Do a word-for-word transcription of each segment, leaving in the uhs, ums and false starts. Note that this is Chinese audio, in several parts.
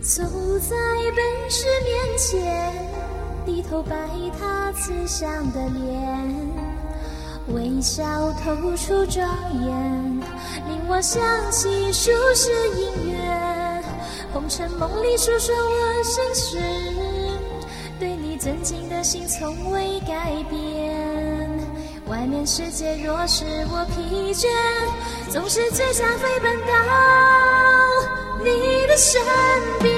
走在本市面前，低头拜他慈祥的脸，微笑透出庄严，令我想起数十姻缘。红尘梦里诉说我心事，对你尊敬的心从未改变。外面世界若使我疲倦，总是最想飞奔到你的身边。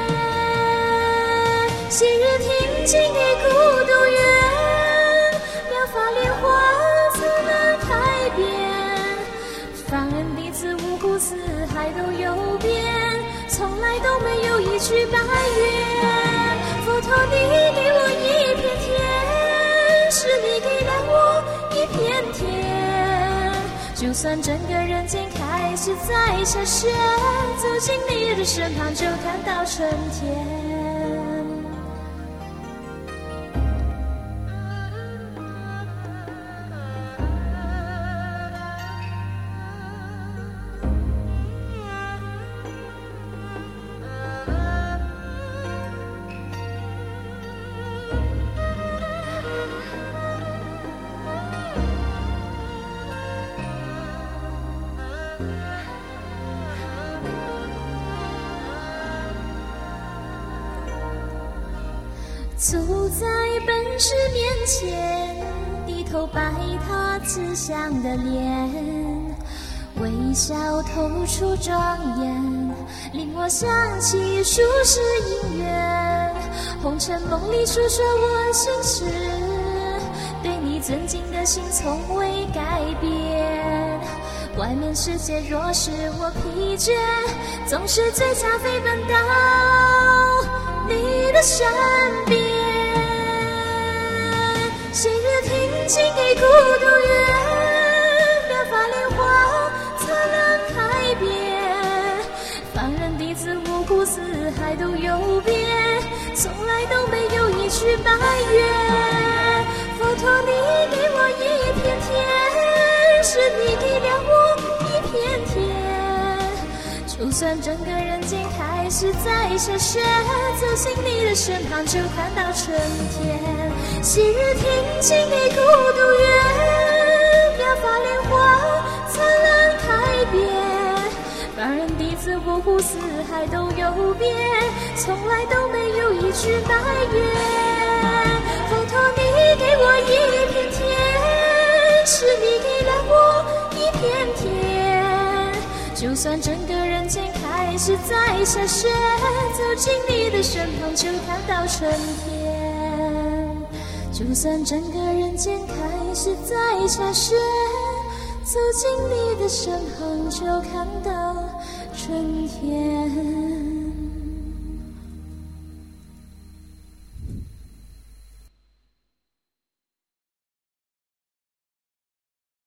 昔日听经给孤独园，妙法莲花怎能开遍？放任彼此五湖四海都有变，从来都没有一句埋怨。佛陀你给我一片天，是你给了我一片天，就算整个人间开始在下旋，走进你的身旁就看到春天。走在本市面前，低头拜他慈祥的脸，微笑透出庄严，令我想起数十姻缘。红尘梦里诉说我心事，对你尊敬的心从未改变。外面世界若使我疲倦，总是最想飞奔到你的身边。昔日听经给孤独园，妙法莲花怎能开遍？放任彼此五湖四海都有变，从来都没有一句埋怨。佛陀你给我一片天，是你给了我一片天，就算整个人间开始在下旋，走进你的身旁就看到春天。昔日听经给孤独园，妙法莲花怎能开遍？放任彼此五湖四海都有变，从来都没有一句埋怨。佛陀你给我一片天，是你给了我一片天，就算整个人间开始在下旋，走进你的身旁就看到春天。就算整个人间开始在下旋，走进你的身旁就看到春天。